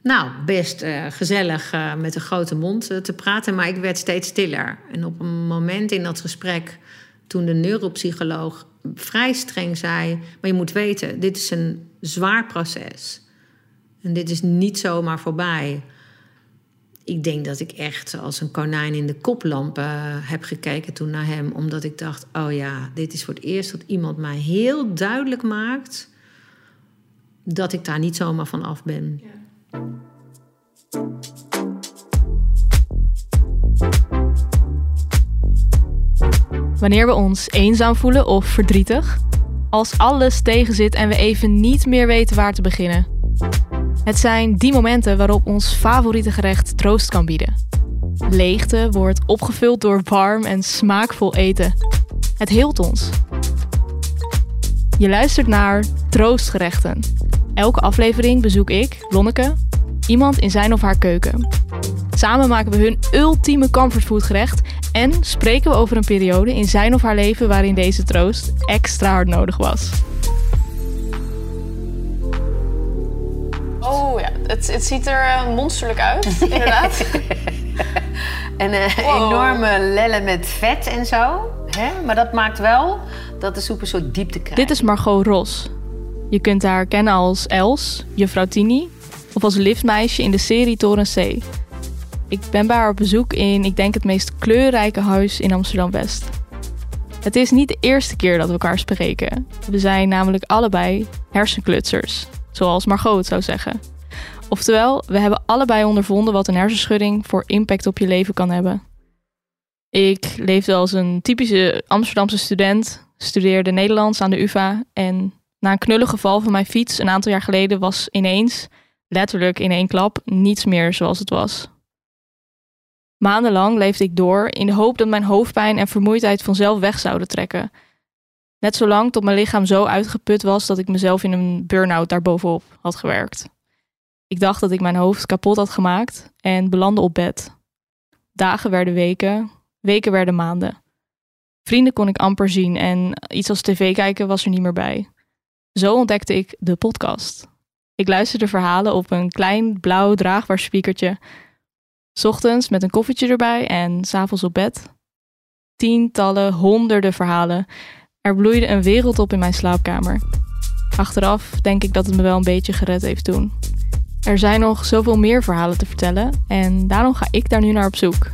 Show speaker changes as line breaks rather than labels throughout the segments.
best gezellig met een grote mond te praten. Maar ik werd steeds stiller. En op een moment in dat gesprek, toen de neuropsycholoog vrij streng zei... maar je moet weten, dit is een zwaar proces. En dit is niet zomaar voorbij. Ik denk dat ik echt als een konijn in de koplampen heb gekeken toen naar hem. Omdat ik dacht, oh ja, dit is voor het eerst dat iemand mij heel duidelijk maakt... dat ik daar niet zomaar van af ben. Ja.
Wanneer we ons eenzaam voelen of verdrietig. Als alles tegenzit en we even niet meer weten waar te beginnen. Het zijn die momenten waarop ons favoriete gerecht troost kan bieden. Leegte wordt opgevuld door warm en smaakvol eten. Het heelt ons. Je luistert naar Troostgerechten. Elke aflevering bezoek ik, Lonneke, iemand in zijn of haar keuken. Samen maken we hun ultieme comfortfoodgerecht en spreken we over een periode in zijn of haar leven waarin deze troost extra hard nodig was.
Oh ja, het ziet er monsterlijk uit, inderdaad.
En enorme lellen met vet en zo. Hè? Maar dat maakt wel dat de soep een soort diepte krijgt.
Dit is Margot Ros. Je kunt haar kennen als Els, juffrouw Tini... of als liftmeisje in de serie Toren C. Ik ben bij haar op bezoek in, ik denk, het meest kleurrijke huis in Amsterdam-West. Het is niet de eerste keer dat we elkaar spreken. We zijn namelijk allebei hersenklutsers, zoals Margot het zou zeggen. Oftewel, we hebben allebei ondervonden wat een hersenschudding voor impact op je leven kan hebben. Ik leefde als een typische Amsterdamse student, studeerde Nederlands aan de UvA... en na een knullig geval van mijn fiets een aantal jaar geleden was ineens, letterlijk in één klap, niets meer zoals het was. Maandenlang leefde ik door in de hoop dat mijn hoofdpijn en vermoeidheid vanzelf weg zouden trekken. Net zolang tot mijn lichaam zo uitgeput was dat ik mezelf in een burn-out daarbovenop had gewerkt. Ik dacht dat ik mijn hoofd kapot had gemaakt en belandde op bed. Dagen werden weken, weken werden maanden. Vrienden kon ik amper zien en iets als tv kijken was er niet meer bij. Zo ontdekte ik de podcast. Ik luisterde verhalen op een klein blauw draagbaar speakertje. 's Ochtends met een koffietje erbij en 's avonds op bed. Tientallen, honderden verhalen. Er bloeide een wereld op in mijn slaapkamer. Achteraf denk ik dat het me wel een beetje gered heeft toen. Er zijn nog zoveel meer verhalen te vertellen en daarom ga ik daar nu naar op zoek.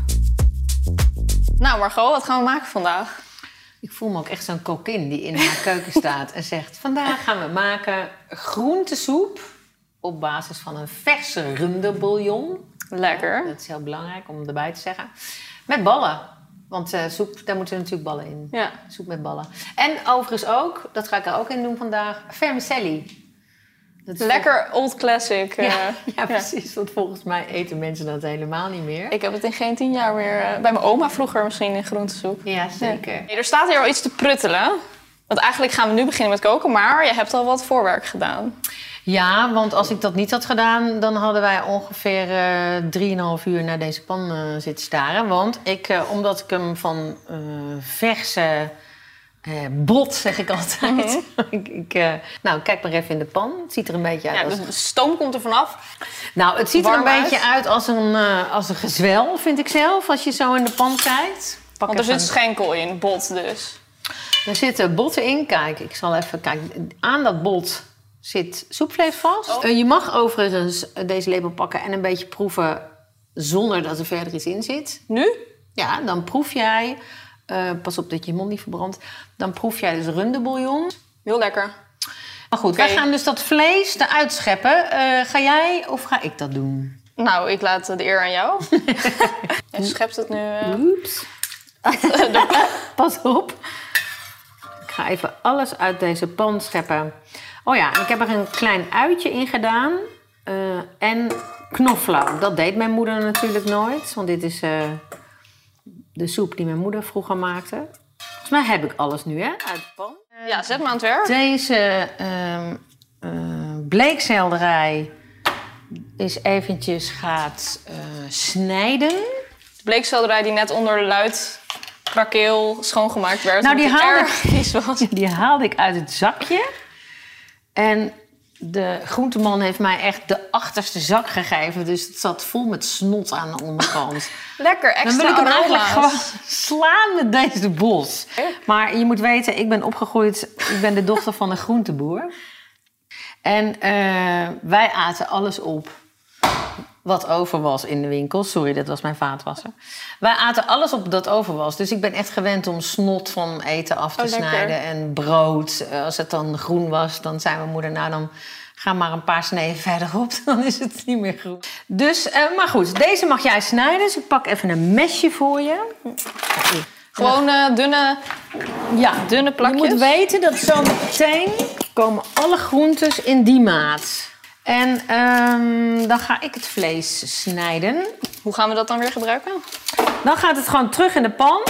Nou Margot, wat gaan we maken vandaag?
Ik voel me ook echt zo'n kokin die in haar keuken staat en zegt... vandaag gaan we maken groentesoep op basis van een verse runderbouillon.
Lekker.
Dat is heel belangrijk om erbij te zeggen. Met ballen. Want soep, daar moeten natuurlijk ballen in.
Ja.
Soep met ballen. En overigens ook, dat ga ik er ook in doen vandaag, vermicelli. Dat is
lekker old classic.
Ja, precies. Want volgens mij eten mensen dat helemaal niet meer.
Ik heb het in geen 10 jaar meer... bij mijn oma vroeger misschien in groentesoep.
Ja, zeker.
Ja. Er staat hier al iets te pruttelen. Want eigenlijk gaan we nu beginnen met koken. Maar je hebt al wat voorwerk gedaan.
Ja, want als ik dat niet had gedaan... dan hadden wij ongeveer 3,5 uur naar deze pan zitten staren. Want omdat ik hem van verse... bot, zeg ik altijd. Nou, kijk maar even in de pan. Het ziet er een beetje uit
als... Dus de stoom komt er vanaf.
Nou, het ziet er een beetje uit als een gezwel, vind ik zelf. Als je zo in de pan kijkt.
Want er zit schenkel in, bot dus.
Er zitten botten in. Kijk, ik zal even kijken. Aan dat bot zit soepvlees vast.
Oh.
Je mag overigens deze lepel pakken en een beetje proeven... zonder dat er verder iets in zit.
Nu?
Ja, dan proef jij... pas op dat je mond niet verbrandt. Dan proef jij dus runderbouillon.
Heel lekker.
Maar goed, wij gaan dus dat vlees eruit scheppen. Ga jij of ga ik dat doen?
Nou, ik laat de eer aan jou. Je schept het nu...
Oeps. Pas op. Ik ga even alles uit deze pan scheppen. Oh ja, ik heb er een klein uitje in gedaan. En knoflook. Dat deed mijn moeder natuurlijk nooit. Want dit is... de soep die mijn moeder vroeger maakte. Volgens mij heb ik alles nu, hè? Uit de pan.
Ja, zet me aan het werk.
Deze bleekselderij is eventjes gaat snijden.
De bleekselderij die net onder luid krakeel schoongemaakt werd.
Nou, die haalde ik
was.
Die haalde ik uit het zakje. En De groenteman heeft mij echt de achterste zak gegeven. Dus het zat vol met snot aan de onderkant.
Lekker, extra
Dan wil ik hem eigenlijk
aroma's.
gewoon slaan met deze bos. Maar je moet weten, ik ben opgegroeid... Ik ben de dochter van een groenteboer. En wij aten alles op wat over was in de winkel. Sorry, dat was mijn vaatwasser. Wij aten alles op dat over was. Dus ik ben echt gewend om snot van eten af te snijden. En brood. Als het dan groen was, dan zei mijn moeder... nou, dan ga maar een paar sneden verderop. Dan is het niet meer groen. Dus, maar goed, deze mag jij snijden. Dus ik pak even een mesje voor je.
Gewoon dunne plakjes.
Je moet weten dat zo meteen komen alle groentes in die maat. En dan ga ik het vlees snijden.
Hoe gaan we dat dan weer gebruiken?
Dan gaat het gewoon terug in de pan.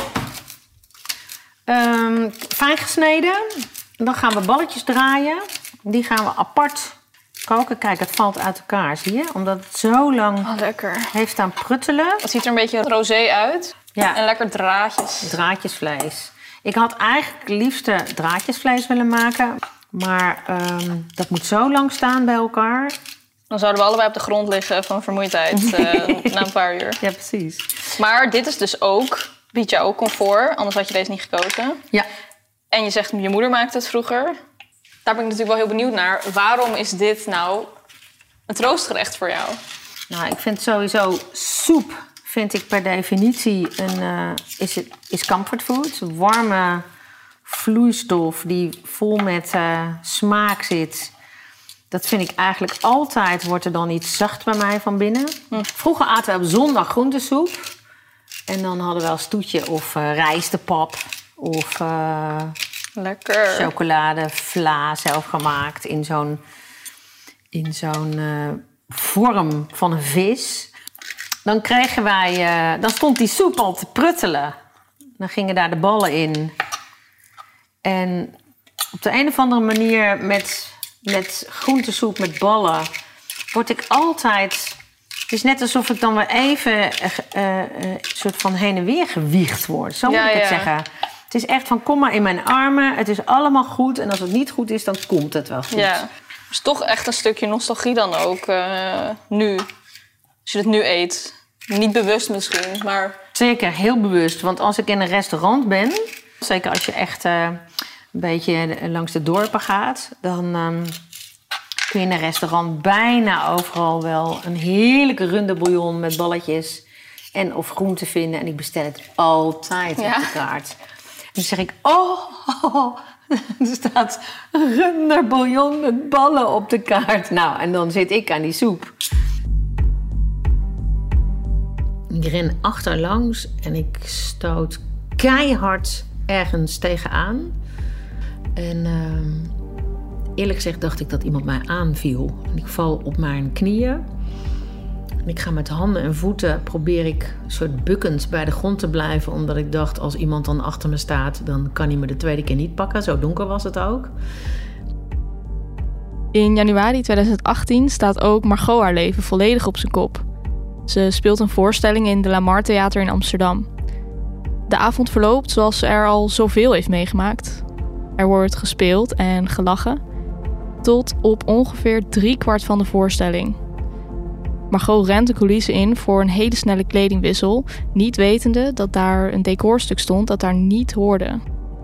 Fijn gesneden. Dan gaan we balletjes draaien. Die gaan we apart koken. Kijk, het valt uit elkaar, zie je? Omdat het zo lang
Lekker.
heeft staan pruttelen.
Het ziet er een beetje rosé uit.
Ja.
En lekker draadjes.
Draadjesvlees. Ik had eigenlijk het liefste draadjesvlees willen maken. Maar dat moet zo lang staan bij elkaar.
Dan zouden we allebei op de grond liggen van vermoeidheid na een paar uur.
Ja, precies.
Maar dit is dus ook, biedt jou ook comfort. Anders had je deze niet gekozen.
Ja.
En je zegt, je moeder maakte het vroeger. Daar ben ik natuurlijk wel heel benieuwd naar. Waarom is dit nou een troostgerecht voor jou?
Nou, ik vind sowieso soep, vind ik per definitie, is comfortfood. Een warme vloeistof die vol met smaak zit. Dat vind ik eigenlijk altijd, wordt er dan iets zacht bij mij van binnen. Vroeger aten we op zondag groentesoep. En dan hadden we wel stoetje of rijstepap of
Lekker.
chocolade, vla zelf gemaakt in zo'n vorm van een vis. Dan kregen wij, dan stond die soep al te pruttelen. Dan gingen daar de ballen in. En op de een of andere manier met groentesoep met ballen word ik altijd... Het is net alsof ik dan weer even een soort van heen en weer gewiegd word. Zo moet ik het zeggen. Het is echt van kom maar in mijn armen. Het is allemaal goed. En als het niet goed is, dan komt het wel goed.
Ja. Dus toch echt een stukje nostalgie dan ook nu. Als je het nu eet. Niet bewust misschien, maar...
Zeker, heel bewust. Want als ik in een restaurant ben... Zeker als je echt een beetje langs de dorpen gaat... dan kun je in een restaurant bijna overal wel... een heerlijke rundebouillon met balletjes... en of groenten vinden. En ik bestel het altijd op de kaart. En dan zeg ik... er staat runderbouillon met ballen op de kaart. Nou, en dan zit ik aan die soep. Ik ren achterlangs en ik stoot keihard ergens tegenaan. En eerlijk gezegd dacht ik dat iemand mij aanviel. En ik val op mijn knieën. En ik ga met handen en voeten, probeer ik soort bukkend bij de grond te blijven. Omdat ik dacht, als iemand dan achter me staat, dan kan hij me de tweede keer niet pakken. Zo donker was het ook.
In januari 2018 staat ook Margot haar leven volledig op zijn kop. Ze speelt een voorstelling in de Lamar Theater in Amsterdam. De avond verloopt zoals ze er al zoveel heeft meegemaakt. Er wordt gespeeld en gelachen. Tot op ongeveer 3/4 van de voorstelling. Margot rent de coulissen in voor een hele snelle kledingwissel, niet wetende dat daar een decorstuk stond dat daar niet hoorde.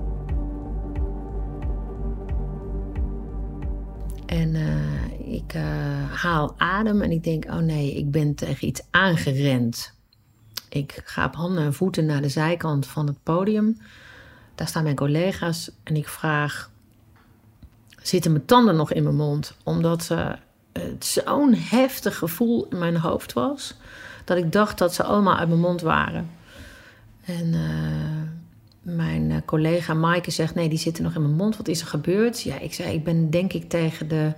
En ik haal adem en ik denk, oh nee, ik ben tegen iets aangerend. Ik ga op handen en voeten naar de zijkant van het podium. Daar staan mijn collega's en ik vraag, zitten mijn tanden nog in mijn mond? Omdat het zo'n heftig gevoel in mijn hoofd was, dat ik dacht dat ze allemaal uit mijn mond waren. En mijn collega Maaike zegt, nee, die zitten nog in mijn mond. Wat is er gebeurd? Ja, ik zei, ik ben denk ik tegen de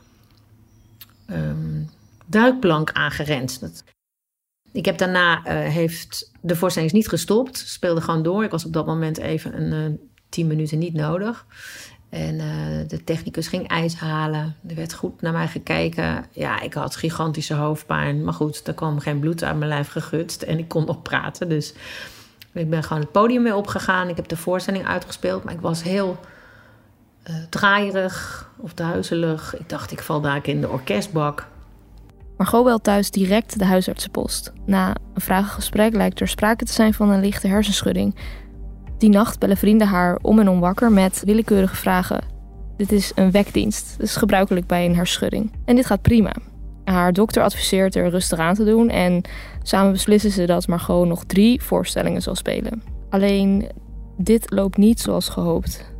duikplank aangerend. Ik heb daarna, heeft de voorstelling is niet gestopt. Speelde gewoon door. Ik was op dat moment even een 10 minuten niet nodig. En de technicus ging ijs halen. Er werd goed naar mij gekeken. Ja, ik had gigantische hoofdpijn. Maar goed, er kwam geen bloed uit mijn lijf gegutst. En ik kon nog praten. Dus ik ben gewoon het podium weer opgegaan. Ik heb de voorstelling uitgespeeld. Maar ik was heel draaierig of duizelig. Ik dacht, ik val daar in de orkestbak.
Margot belt thuis direct de huisartsenpost. Na een vragengesprek lijkt er sprake te zijn van een lichte hersenschudding. Die nacht bellen vrienden haar om en om wakker met willekeurige vragen. Dit is een wekdienst, dus gebruikelijk bij een hersenschudding. En dit gaat prima. Haar dokter adviseert er rustig aan te doen en samen beslissen ze dat Margot nog 3 voorstellingen zal spelen. Alleen, dit loopt niet zoals gehoopt.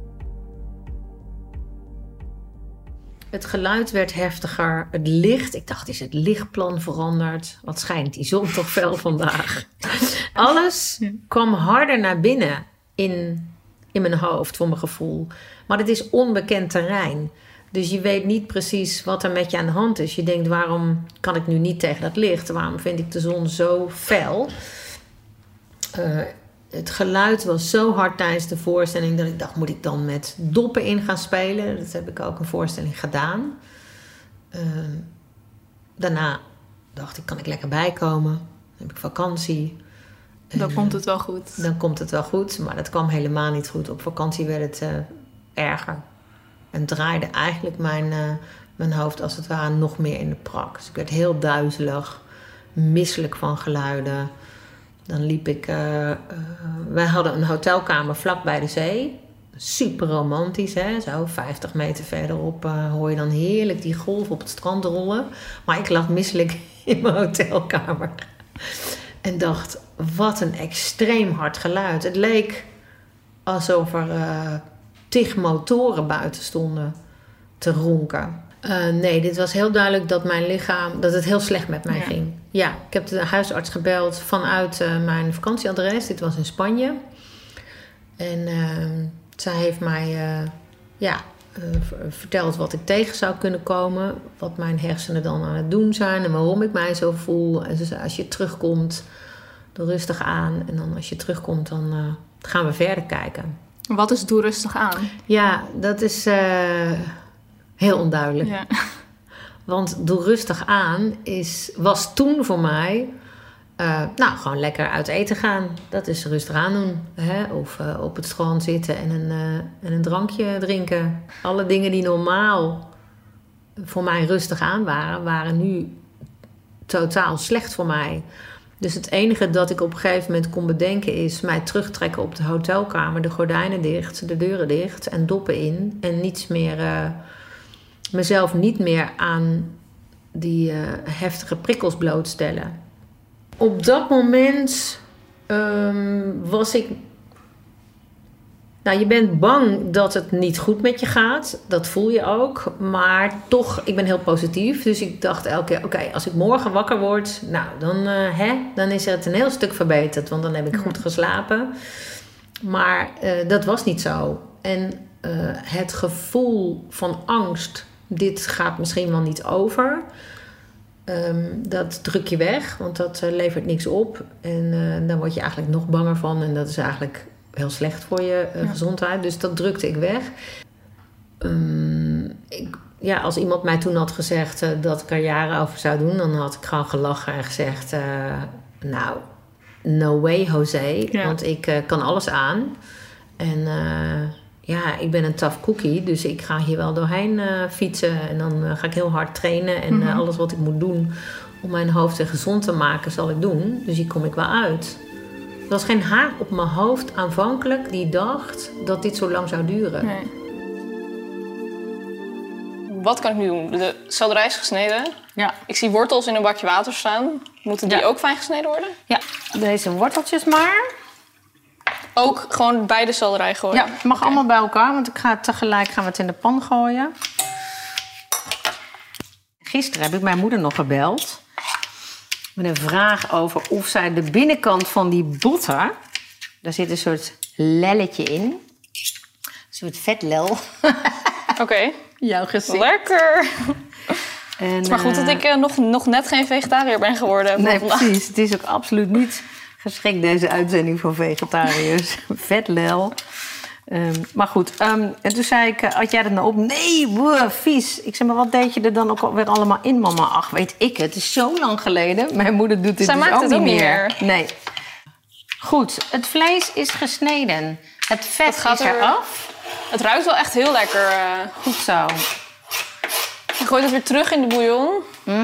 Het geluid werd heftiger. Het licht, ik dacht, is het lichtplan veranderd? Wat schijnt die zon toch fel vandaag? Alles kwam harder naar binnen in mijn hoofd, voor mijn gevoel. Maar het is onbekend terrein. Dus je weet niet precies wat er met je aan de hand is. Je denkt, waarom kan ik nu niet tegen dat licht? Waarom vind ik de zon zo fel? Het geluid was zo hard tijdens de voorstelling dat ik dacht, moet ik dan met doppen in gaan spelen? Dat heb ik ook een voorstelling gedaan. Daarna dacht ik, kan ik lekker bijkomen? Dan heb ik vakantie.
Dan komt het wel goed.
Dan komt het wel goed, maar dat kwam helemaal niet goed. Op vakantie werd het erger. En draaide eigenlijk mijn hoofd als het ware nog meer in de prak. Dus ik werd heel duizelig, misselijk van geluiden. Dan liep ik... wij hadden een hotelkamer vlak bij de zee. Super romantisch, hè. Zo 50 meter verderop hoor je dan heerlijk die golf op het strand rollen. Maar ik lag misselijk in mijn hotelkamer. En dacht, wat een extreem hard geluid. Het leek alsof er 10 motoren buiten stonden te ronken. Nee, dit was heel duidelijk dat mijn lichaam, dat het heel slecht met mij ging. Ja, ik heb de huisarts gebeld vanuit mijn vakantieadres. Dit was in Spanje. En zij heeft mij verteld wat ik tegen zou kunnen komen. Wat mijn hersenen dan aan het doen zijn en waarom ik mij zo voel. En ze zei, als je terugkomt, doe rustig aan. En dan als je terugkomt, dan gaan we verder kijken.
Wat is doe rustig aan?
Ja, dat is heel onduidelijk.
Ja.
Want doe rustig aan was toen voor mij... gewoon lekker uit eten gaan. Dat is rustig aan doen. Hè? Of op het strand zitten en een drankje drinken. Alle dingen die normaal voor mij rustig aan waren nu totaal slecht voor mij. Dus het enige dat ik op een gegeven moment kon bedenken is mij terugtrekken op de hotelkamer. De gordijnen dicht, de deuren dicht en doppen in. En niets meer, mezelf niet meer aan die heftige prikkels blootstellen. Op dat moment was ik... Nou, je bent bang dat het niet goed met je gaat. Dat voel je ook. Maar toch, ik ben heel positief. Dus ik dacht elke keer, oké, als ik morgen wakker word... Nou, dan is het een heel stuk verbeterd. Want dan heb ik goed geslapen. Maar dat was niet zo. En het gevoel van angst... Dit gaat misschien wel niet over... dat druk je weg, want dat levert niks op. En dan word je eigenlijk nog banger van. En dat is eigenlijk heel slecht voor je gezondheid. Dus dat drukte ik weg. Als iemand mij toen had gezegd dat ik er jaren over zou doen... dan had ik gewoon gelachen en gezegd... no way, José. Ja. Want ik kan alles aan. En... ik ben een tough cookie, dus ik ga hier wel doorheen fietsen. En dan ga ik heel hard trainen. En alles wat ik moet doen om mijn hoofd weer gezond te maken, zal ik doen. Dus hier kom ik wel uit. Er was geen haar op mijn hoofd aanvankelijk die dacht dat dit zo lang zou duren.
Nee. Wat kan ik nu doen? De selderij is gesneden. Ja. Ik zie wortels in een bakje water staan. Moeten die ook fijn gesneden worden?
Ja, deze worteltjes maar...
Ook gewoon bij de selderij gooien?
Ja, het mag allemaal bij elkaar, want tegelijk gaan we het in de pan gooien. Gisteren heb ik mijn moeder nog gebeld. Met een vraag over of zij de binnenkant van die boter... Daar zit een soort lelletje in. Een soort vetlel.
Oké.
Jouw gezicht.
Lekker. En, maar goed dat ik nog net geen vegetariër ben geworden.
Nee, precies. Het is ook absoluut niet... geschikt deze uitzending voor vegetariërs. Vetlel. Maar goed. En toen zei ik, had jij dat nou op? Nee, vies. Ik zei, maar wat deed je er dan ook weer allemaal in, mama? Ach, weet ik het. Het is zo lang geleden. Mijn moeder doet dit
Zij
dus
maakt
ook
het
niet
ook
meer. Nee. Goed, het vlees is gesneden. Het vet is eraf.
Het ruikt wel echt heel lekker.
Goed zo.
Je gooit het weer terug in de bouillon.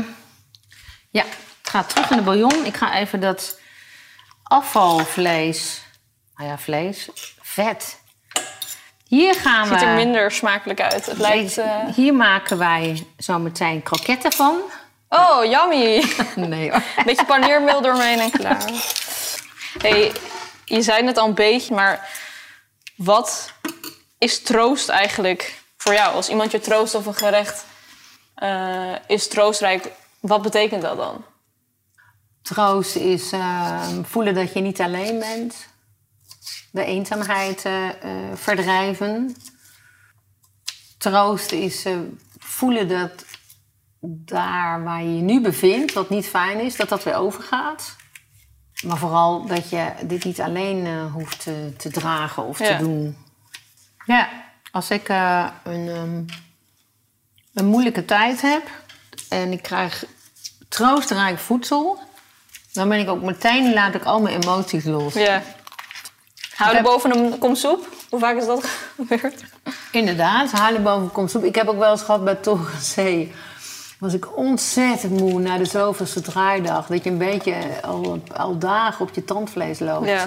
Ja, het gaat terug in de bouillon. Ik ga even dat afvalvlees... Nou ja, vlees. Vet. Hier gaan we...
Ziet er minder smakelijk uit. Het lijkt...
Hier maken wij zo meteen kroketten van.
Oh, yummy.
Nee hoor.
Beetje paneermeel doorheen en klaar. Hey, je zei het al een beetje, maar wat is troost eigenlijk voor jou? Als iemand je troost of een gerecht is troostrijk, wat betekent dat dan?
Troost is voelen dat je niet alleen bent. De eenzaamheid verdrijven. Troost is voelen dat daar waar je je nu bevindt, wat niet fijn is, dat dat weer overgaat. Maar vooral dat je dit niet alleen hoeft te dragen of te doen. Ja, als ik een moeilijke tijd heb en ik krijg troostrijk voedsel, dan ben ik ook meteen, laat ik al mijn emoties los.
Ja. Houden boven een kom soep? Hoe vaak is dat gebeurd?
Inderdaad, huilen boven een kom soep. Ik heb ook wel eens gehad bij Torenzee. Was ik ontzettend moe na de zoveelste draaidag. Dat je een beetje al dagen op je tandvlees loopt. Ja.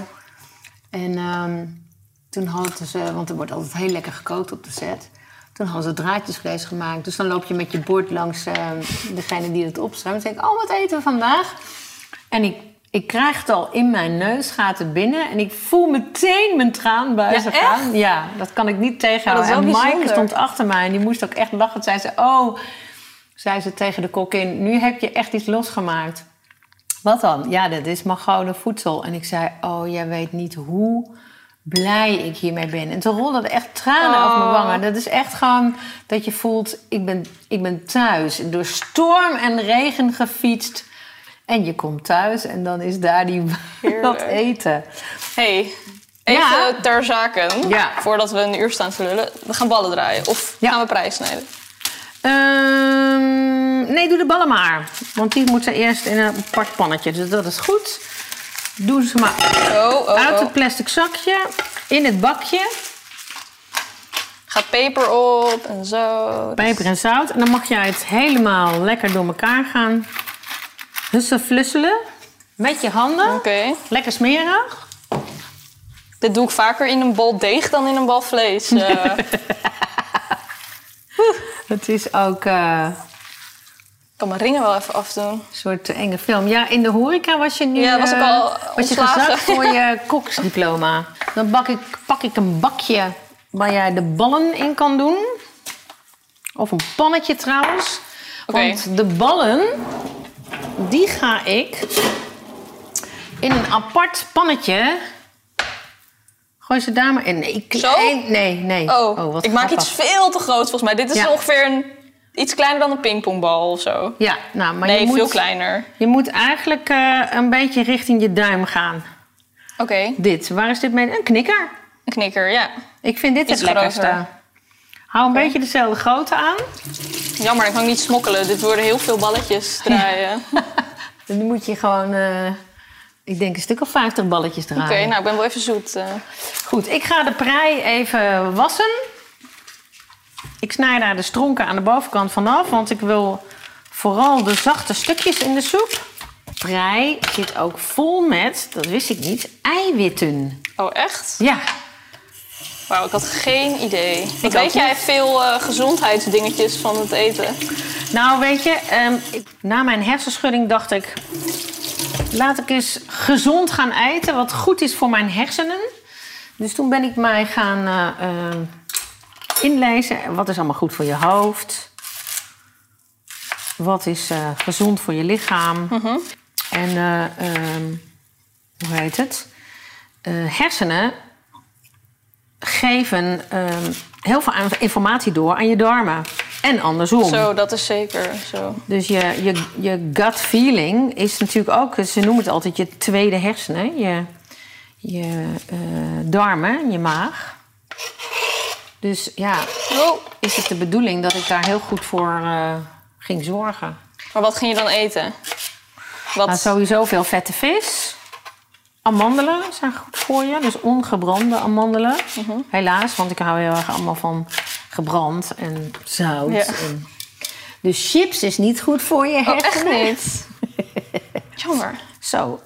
En toen hadden ze, want er wordt altijd heel lekker gekookt op de set. Toen hadden ze draadjesvlees gemaakt. Dus dan loop je met je bord langs degene die het opstruimt. Dan denk ik, wat eten we vandaag? En ik krijg het al in mijn neus, gaat het binnen. En ik voel meteen mijn traanbuizen gaan. Ja, dat kan ik niet tegenhouden. En Maaike stond achter mij en die moest ook echt lachen. Zei ze tegen de kokkin, nu heb je echt iets losgemaakt. Wat dan? Ja, dat is Margone voedsel. En ik zei, jij weet niet hoe blij ik hiermee ben. En toen rolden er echt tranen over mijn wangen. Dat is echt gewoon dat je voelt, ik ben thuis. Door storm en regen gefietst. En je komt thuis en dan is daar wat eten.
Hey, even ter zake. Ja. Voordat we een uur staan te lullen. We gaan ballen draaien. Of gaan we prijs snijden?
Nee, doe de ballen maar. Want die moeten eerst in een apart pannetje. Dus dat is goed. Doe ze maar uit het plastic zakje. In het bakje.
Gaat peper op en zout.
Peper en zout. En dan mag jij het helemaal lekker door elkaar gaan flusselen. Met je handen.
Okay.
Lekker smerig.
Dit doe ik vaker in een bal deeg dan in een bal vlees.
Het is ook...
Ik kan mijn ringen wel even afdoen.
Een soort enge film. Ja, in de horeca was je nu...
Ja, was ik al
was je gezakt voor je koksdiploma. Dan pak ik een bakje waar jij de ballen in kan doen. Of een pannetje trouwens. Okay. Want de ballen, die ga ik in een apart pannetje... Gooi ze daar maar in. Nee.
Wat ik maak iets veel te groot volgens mij. Dit is ongeveer iets kleiner dan een pingpongbal of zo.
Ja, nou, maar veel
kleiner.
Je moet eigenlijk een beetje richting je duim gaan.
Oké.
Dit, waar is dit mee? Een knikker.
Een knikker, ja.
Ik vind dit het lekkerste. Hou een beetje dezelfde grootte aan.
Jammer, ik kan niet smokkelen. Dit worden heel veel balletjes draaien.
Dan moet je gewoon... Ik denk een stuk of 50 balletjes draaien.
Oké, nou, ik ben wel even zoet.
Goed, ik ga de prei even wassen. Ik snij daar de stronken aan de bovenkant vanaf, want ik wil vooral de zachte stukjes in de soep. Prei zit ook vol met, dat wist ik niet, eiwitten.
Oh, echt?
Ja.
Wauw, ik had geen idee. Weet jij veel gezondheidsdingetjes van het eten?
Nou, weet je, na mijn hersenschudding dacht ik... Laat ik eens gezond gaan eten, wat goed is voor mijn hersenen. Dus toen ben ik mij gaan inlezen. Wat is allemaal goed voor je hoofd? Wat is gezond voor je lichaam?
Mm-hmm.
En hoe heet het? Hersenen geven heel veel informatie door aan je darmen. En andersom.
Zo, dat is zeker zo.
Dus je gut feeling is natuurlijk ook... Ze noemen het altijd je tweede hersenen. Je darmen, je maag. Dus ja, is het de bedoeling dat ik daar heel goed voor ging zorgen.
Maar wat ging je dan eten?
Nou, sowieso veel vette vis. amandelen zijn goed voor je. Dus ongebrande amandelen.
Mhm.
Helaas, want ik hou heel erg allemaal van gebrand en zout.
Ja.
Dus chips is niet goed voor je
Oh, echt
hersenen.
niet? Jammer.
Zo,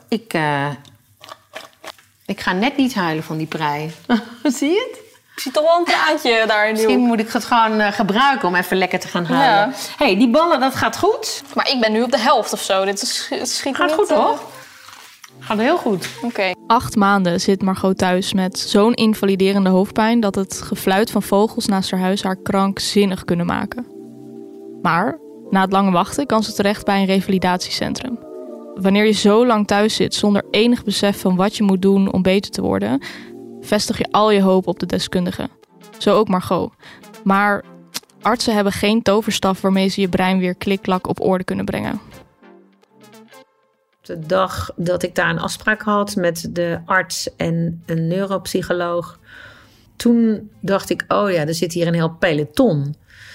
ik ga net niet huilen van die prei. Zie je het?
Ik zie toch wel een traantje daar in die
Misschien
hoek.
moet ik het gewoon gebruiken om even lekker te gaan huilen.
Ja.
Hey, die ballen, dat gaat goed.
Maar ik ben nu op de helft of zo. Dit schiet
Gaat
niet,
goed, toch? Gaat heel goed.
Oké.
8 maanden zit Margot thuis met zo'n invaliderende hoofdpijn dat het gefluit van vogels naast haar huis haar krankzinnig kunnen maken. Maar na het lange wachten kan ze terecht bij een revalidatiecentrum. Wanneer je zo lang thuis zit zonder enig besef van wat je moet doen om beter te worden, vestig je al je hoop op de deskundige. Zo ook Margot. Maar artsen hebben geen toverstaf waarmee ze je brein weer klik-klak op orde kunnen brengen.
De dag dat ik daar een afspraak had met de arts en een neuropsycholoog, toen dacht ik, oh ja, er zit hier een heel peloton.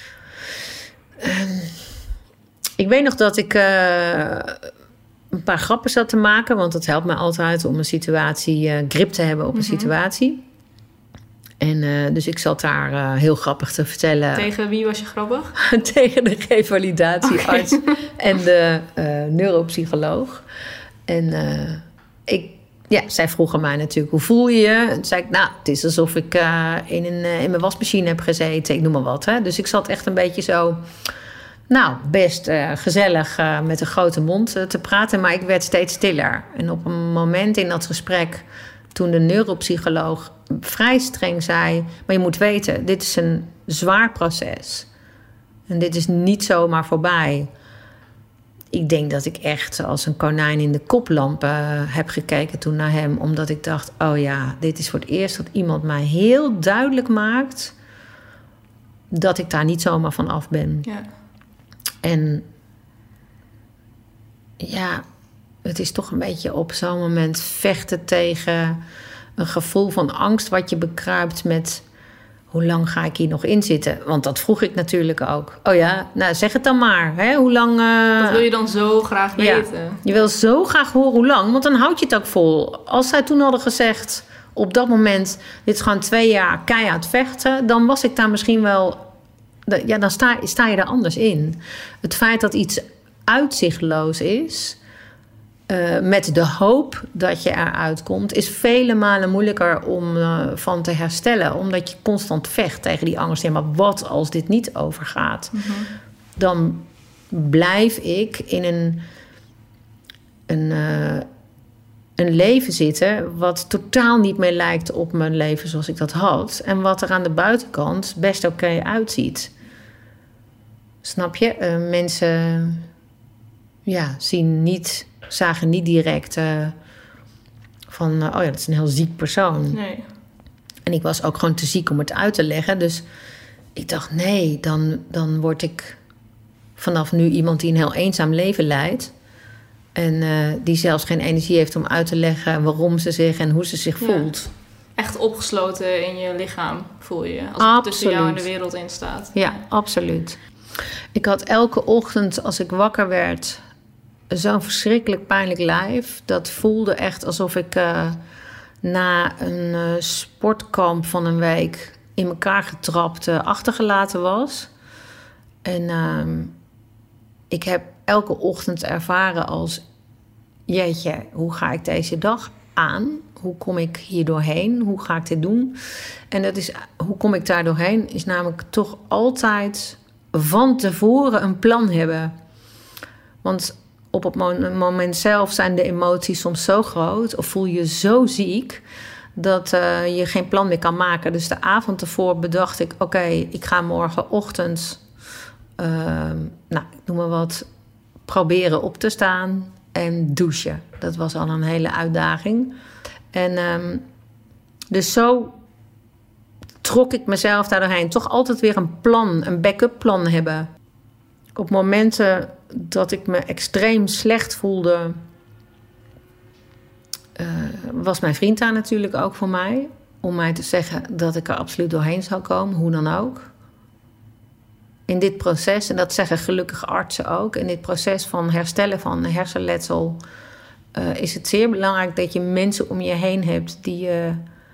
Ik weet nog dat ik een paar grappen zat te maken, want dat helpt me altijd om een situatie grip te hebben op een situatie. En dus ik zat daar heel grappig te vertellen.
Tegen wie was je grappig?
Tegen de revalidatiearts en de neuropsycholoog. En zij vroegen mij natuurlijk, hoe voel je je? En toen zei ik, nou, het is alsof ik in mijn wasmachine heb gezeten. Ik noem maar wat. Hè? Dus ik zat echt een beetje zo, nou, best gezellig met een grote mond te praten. Maar ik werd steeds stiller. En op een moment in dat gesprek, toen de neuropsycholoog vrij streng zei, maar je moet weten, dit is een zwaar proces. En dit is niet zomaar voorbij. Ik denk dat ik echt als een konijn in de koplampen heb gekeken toen naar hem. Omdat ik dacht, oh ja, dit is voor het eerst dat iemand mij heel duidelijk maakt dat ik daar niet zomaar van af ben.
Ja.
En ja, het is toch een beetje op zo'n moment vechten tegen een gevoel van angst wat je bekruipt met, hoe lang ga ik hier nog in zitten? Want dat vroeg ik natuurlijk ook. Oh ja, nou zeg het dan maar. Hè? Hoe lang?
Dat wil je dan zo graag weten.
Ja, je wil zo graag horen hoe lang, want dan houd je het ook vol. Als zij toen hadden gezegd, op dat moment, dit is gewoon 2 jaar keihard vechten, dan was ik daar misschien wel, ja, dan sta je er anders in. Het feit dat iets uitzichtloos is, met de hoop dat je eruit komt, is vele malen moeilijker om van te herstellen. Omdat je constant vecht tegen die angst. Ja, maar wat als dit niet overgaat? Mm-hmm. Dan blijf ik in een leven zitten wat totaal niet meer lijkt op mijn leven zoals ik dat had. En wat er aan de buitenkant best oké uitziet. Snap je? Mensen zagen niet direct van, oh ja, dat is een heel ziek persoon.
Nee.
En ik was ook gewoon te ziek om het uit te leggen. Dus ik dacht, nee, dan word ik vanaf nu iemand die een heel eenzaam leven leidt. En die zelfs geen energie heeft om uit te leggen waarom ze zich en hoe ze zich voelt.
Echt opgesloten in je lichaam voel je. Als het tussen jou en de wereld in staat.
Ja, absoluut. Ik had elke ochtend als ik wakker werd zo'n verschrikkelijk pijnlijk lijf. Dat voelde echt alsof ik na een sportkamp van een week in elkaar getrapt achtergelaten was. En ik heb elke ochtend ervaren als, jeetje, hoe ga ik deze dag aan? Hoe kom ik hier doorheen? Hoe ga ik dit doen? En dat is, hoe kom ik daar doorheen? Is namelijk toch altijd van tevoren een plan hebben. Want op het moment zelf zijn de emoties soms zo groot, of voel je zo ziek, dat je geen plan meer kan maken. Dus de avond ervoor bedacht ik, oké, ik ga morgenochtend, ik noem maar wat, proberen op te staan en douchen. Dat was al een hele uitdaging. En dus zo trok ik mezelf daar doorheen. Toch altijd weer een plan, een backup plan hebben. Op momenten dat ik me extreem slecht voelde, was mijn vriend daar natuurlijk ook voor mij. Om mij te zeggen dat ik er absoluut doorheen zou komen, hoe dan ook. In dit proces, en dat zeggen gelukkig artsen ook, in dit proces van herstellen van hersenletsel, is het zeer belangrijk dat je mensen om je heen hebt die je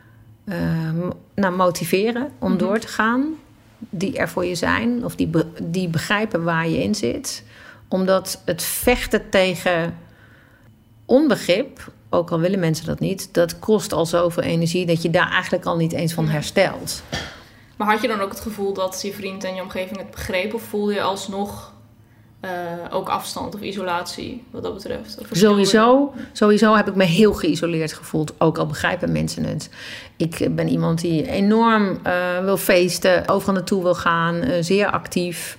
motiveren om door te gaan. Die er voor je zijn of die begrijpen waar je in zit. Omdat het vechten tegen onbegrip, ook al willen mensen dat niet, dat kost al zoveel energie dat je daar eigenlijk al niet eens van herstelt.
Maar had je dan ook het gevoel dat je vriend en je omgeving het begreep? Of voelde je alsnog ook afstand of isolatie wat dat betreft?
Sowieso heb ik me heel geïsoleerd gevoeld. Ook al begrijpen mensen het. Ik ben iemand die enorm wil feesten, overal naartoe wil gaan, zeer actief.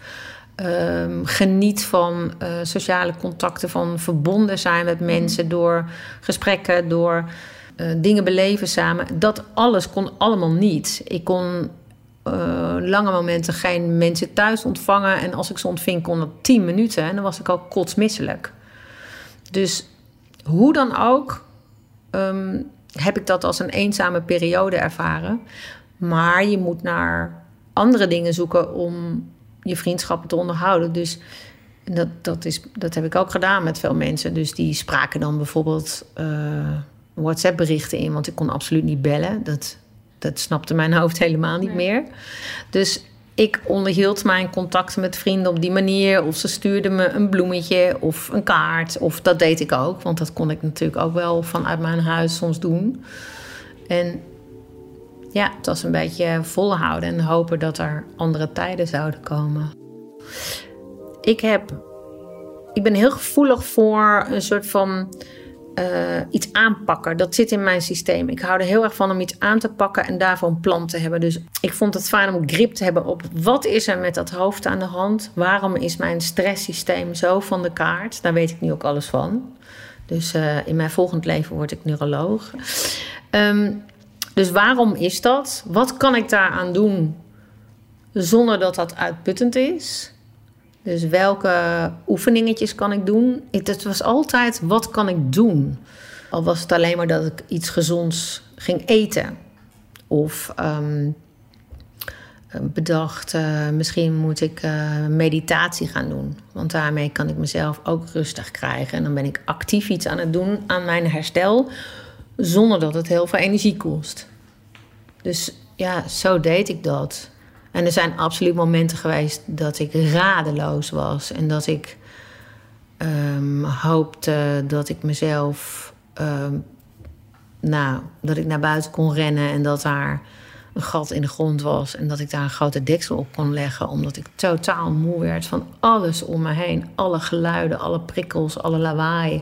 Geniet van sociale contacten, van verbonden zijn met mensen door gesprekken, door dingen beleven samen. Dat alles kon allemaal niet. Ik kon lange momenten geen mensen thuis ontvangen. En als ik ze ontving, kon dat 10 minuten. En dan was ik al kotsmisselijk. Dus hoe dan ook heb ik dat als een eenzame periode ervaren. Maar je moet naar andere dingen zoeken om je vriendschappen te onderhouden. Dus dat heb ik ook gedaan met veel mensen. Dus die spraken dan bijvoorbeeld WhatsApp-berichten in. Want ik kon absoluut niet bellen. Dat snapte mijn hoofd helemaal niet meer. Dus ik onderhield mijn contacten met vrienden op die manier. Of ze stuurden me een bloemetje of een kaart. Of dat deed ik ook. Want dat kon ik natuurlijk ook wel vanuit mijn huis soms doen. En ja, het was een beetje volhouden en hopen dat er andere tijden zouden komen. Ik ben heel gevoelig voor een soort van iets aanpakken. Dat zit in mijn systeem. Ik hou er heel erg van om iets aan te pakken en daarvoor een plan te hebben. Dus ik vond het fijn om grip te hebben op wat is er met dat hoofd aan de hand? Waarom is mijn stresssysteem zo van de kaart? Daar weet ik nu ook alles van. Dus in mijn volgend leven word ik neuroloog. Dus waarom is dat? Wat kan ik daaraan doen zonder dat dat uitputtend is? Dus welke oefeningetjes kan ik doen? Het was altijd, wat kan ik doen? Al was het alleen maar dat ik iets gezonds ging eten. Of bedacht, misschien moet ik meditatie gaan doen. Want daarmee kan ik mezelf ook rustig krijgen. En dan ben ik actief iets aan het doen aan mijn herstel, zonder dat het heel veel energie kost. Dus ja, zo deed ik dat. En er zijn absoluut momenten geweest dat ik radeloos was. En dat ik hoopte dat ik mezelf dat ik naar buiten kon rennen en dat daar een gat in de grond was en dat ik daar een grote deksel op kon leggen, omdat ik totaal moe werd van alles om me heen. Alle geluiden, alle prikkels, alle lawaai.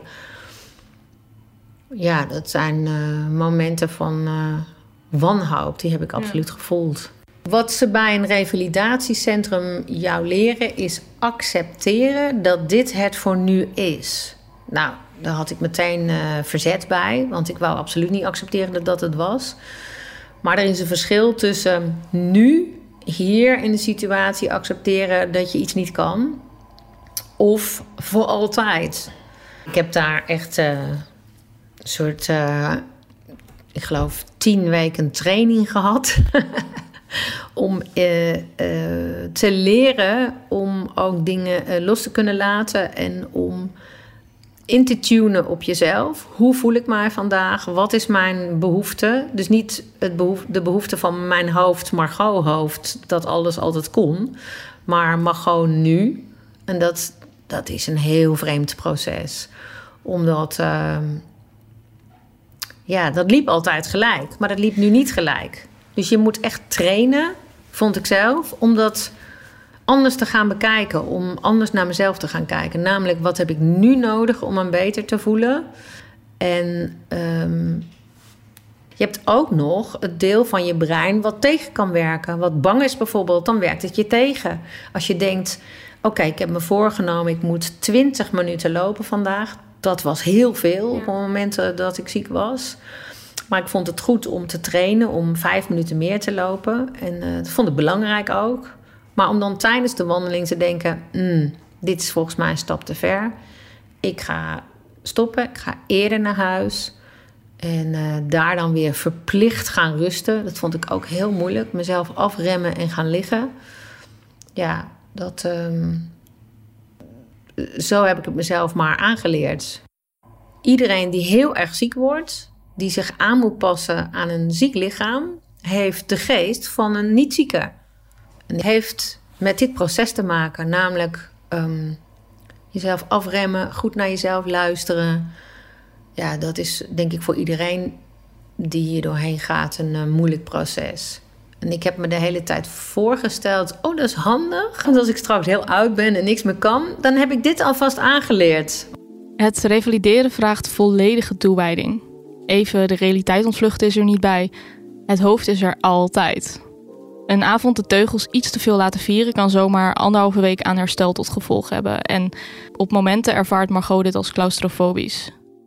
Ja, dat zijn momenten van wanhoop. Die heb ik absoluut gevoeld. Wat ze bij een revalidatiecentrum jou leren is accepteren dat dit het voor nu is. Nou, daar had ik meteen verzet bij, want ik wou absoluut niet accepteren dat dat het was. Maar er is een verschil tussen nu, hier in de situatie accepteren dat je iets niet kan, of voor altijd. Ik heb daar echt een soort, ik geloof 10 weken training gehad om te leren om ook dingen los te kunnen laten en om in te tunen op jezelf. Hoe voel ik mij vandaag? Wat is mijn behoefte? Dus niet de behoefte van mijn hoofd, Margot-hoofd, dat alles altijd kon. Maar Margot nu. En dat is een heel vreemd proces. Omdat, dat liep altijd gelijk. Maar dat liep nu niet gelijk. Dus je moet echt trainen, vond ik zelf, om dat anders te gaan bekijken, om anders naar mezelf te gaan kijken. Namelijk, wat heb ik nu nodig om me beter te voelen? En je hebt ook nog het deel van je brein wat tegen kan werken. Wat bang is bijvoorbeeld, dan werkt het je tegen. Als je denkt, oké, ik heb me voorgenomen, ik moet 20 minuten lopen vandaag. Dat was heel veel op het moment dat ik ziek was. Maar ik vond het goed om te trainen, om 5 minuten meer te lopen. En dat vond ik belangrijk ook. Maar om dan tijdens de wandeling te denken, dit is volgens mij een stap te ver. Ik ga stoppen, ik ga eerder naar huis. En daar dan weer verplicht gaan rusten. Dat vond ik ook heel moeilijk. Mezelf afremmen en gaan liggen. Ja, zo heb ik het mezelf maar aangeleerd. iedereen die heel erg ziek wordt, die zich aan moet passen aan een ziek lichaam, heeft de geest van een niet-zieke. En heeft met dit proces te maken, namelijk jezelf afremmen, goed naar jezelf luisteren. Ja, dat is denk ik voor iedereen die hier doorheen gaat een moeilijk proces. En ik heb me de hele tijd voorgesteld, dat is handig. Want als ik straks heel oud ben en niks meer kan, dan heb ik dit alvast aangeleerd.
Het revalideren vraagt volledige toewijding. Even de realiteit ontvluchten is er niet bij. Het hoofd is er altijd. Een avond de teugels iets te veel laten vieren kan zomaar 1,5 week aan herstel tot gevolg hebben. En op momenten ervaart Margot dit als claustrofobisch.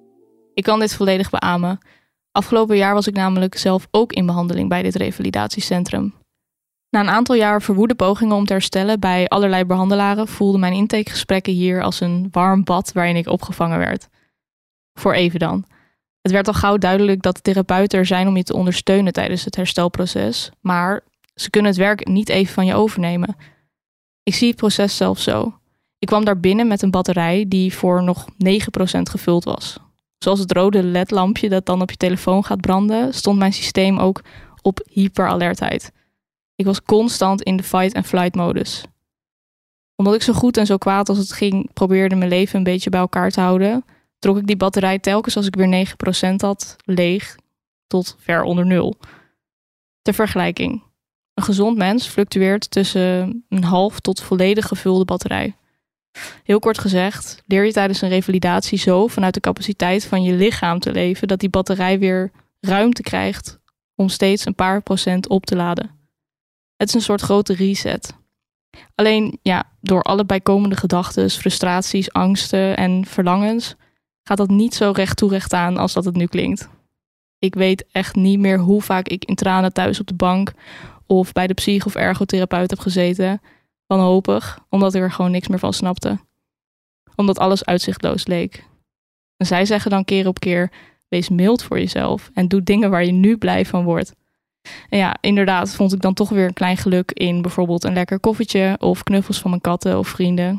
Ik kan dit volledig beamen. Afgelopen jaar was ik namelijk zelf ook in behandeling bij dit revalidatiecentrum. Na een aantal jaar verwoede pogingen om te herstellen bij allerlei behandelaren voelden mijn intakegesprekken hier als een warm bad waarin ik opgevangen werd. Voor even dan. Het werd al gauw duidelijk dat de therapeuten er zijn om je te ondersteunen tijdens het herstelproces, maar ze kunnen het werk niet even van je overnemen. Ik zie het proces zelf zo. Ik kwam daar binnen met een batterij die voor nog 9% gevuld was. Zoals het rode ledlampje dat dan op je telefoon gaat branden, stond mijn systeem ook op hyperalertheid. Ik was constant in de fight-and-flight modus. Omdat ik zo goed en zo kwaad als het ging probeerde mijn leven een beetje bij elkaar te houden, trok ik die batterij telkens als ik weer 9% had leeg tot ver onder 0. Ter vergelijking. Een gezond mens fluctueert tussen een half tot volledig gevulde batterij. Heel kort gezegd, leer je tijdens een revalidatie zo vanuit de capaciteit van je lichaam te leven dat die batterij weer ruimte krijgt om steeds een paar procent op te laden. Het is een soort grote reset. Alleen, door alle bijkomende gedachten, frustraties, angsten en verlangens gaat dat niet zo recht toe recht aan als dat het nu klinkt. Ik weet echt niet meer hoe vaak ik in tranen thuis op de bank of bij de psych- of ergotherapeut heb gezeten. Wanhopig, omdat ik er gewoon niks meer van snapte. Omdat alles uitzichtloos leek. En zij zeggen dan keer op keer, wees mild voor jezelf en doe dingen waar je nu blij van wordt. En inderdaad vond ik dan toch weer een klein geluk in bijvoorbeeld een lekker koffietje of knuffels van mijn katten of vrienden.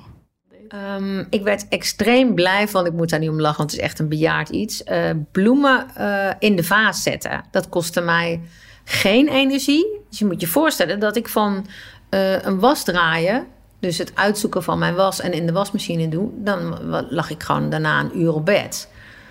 Ik werd extreem blij van, ik moet daar niet om lachen, want het is echt een bejaard iets. Bloemen in de vaas zetten. Dat kostte mij geen energie. Dus je moet je voorstellen dat ik van een was draaien, dus het uitzoeken van mijn was en in de wasmachine doen, dan lag ik gewoon daarna een uur op bed.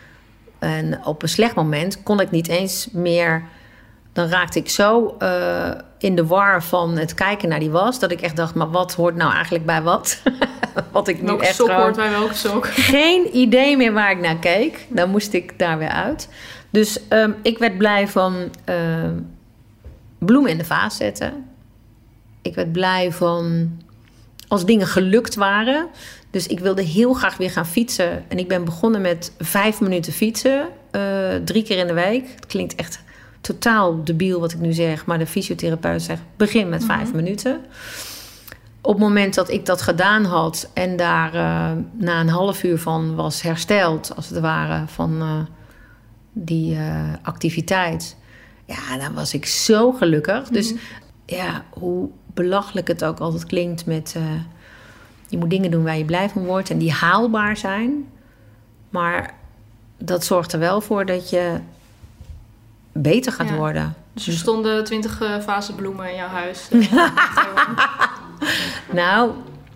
En op een slecht moment kon ik niet eens meer. Dan raakte ik zo in de war van het kijken naar die was, dat ik echt dacht, maar wat hoort nou eigenlijk bij wat? Wat ik nu
welke
echt
sok hoort bij welke sok?
Geen idee meer waar ik naar keek. Dan moest ik daar weer uit. Dus ik werd blij van bloemen in de vaas zetten. Ik werd blij van als dingen gelukt waren. Dus ik wilde heel graag weer gaan fietsen. En ik ben begonnen met 5 minuten fietsen. 3 keer in de week. Het klinkt echt totaal debiel wat ik nu zeg. Maar de fysiotherapeut zegt, begin met 5 minuten. Op het moment dat ik dat gedaan had en daar na een half uur van was hersteld, als het ware, van die activiteit. Ja, dan was ik zo gelukkig. Dus hoe belachelijk het ook altijd klinkt met je moet dingen doen waar je blij van wordt en die haalbaar zijn. Maar dat zorgt er wel voor dat je beter gaat worden.
Dus er stonden 20 vazen bloemen in jouw huis.
Nou,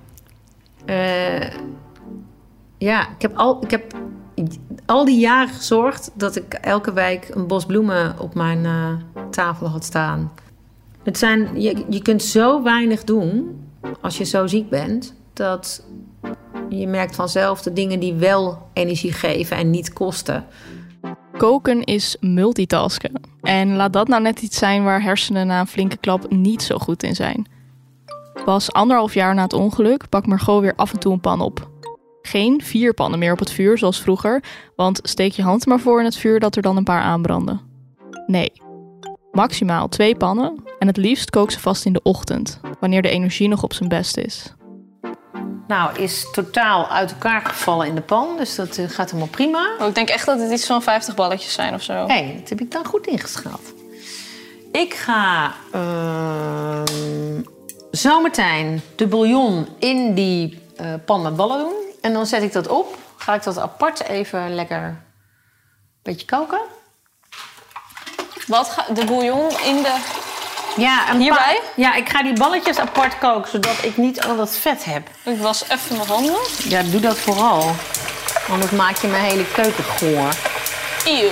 ik heb al die jaren gezorgd dat ik elke week een bos bloemen op mijn tafel had staan. Je kunt zo weinig doen als je zo ziek bent, dat je merkt vanzelf de dingen die wel energie geven en niet kosten.
Koken is multitasken. En laat dat nou net iets zijn waar hersenen na een flinke klap niet zo goed in zijn. Pas 1,5 jaar na het ongeluk pakt Margot weer af en toe een pan op. Geen 4 pannen meer op het vuur zoals vroeger, want steek je hand maar voor in het vuur dat er dan een paar aanbranden. Nee, maximaal 2 pannen en het liefst kook ze vast in de ochtend, wanneer de energie nog op zijn best is.
Nou, is totaal uit elkaar gevallen in de pan, dus dat gaat helemaal prima.
Ik denk echt dat het iets van 50 balletjes zijn of zo.
Hé, dat heb ik dan goed ingeschat. Ik ga zometeen de bouillon in die pan met ballen doen. En dan zet ik dat op. Ga ik dat apart even lekker Beetje koken.
De bouillon in de...
Ja,
hierbij?
Ja, ik ga die balletjes apart koken, zodat ik niet al dat vet heb.
Ik was even mijn handen.
Ja, doe dat vooral. Anders maak je mijn hele keuken goor.
Eeuw.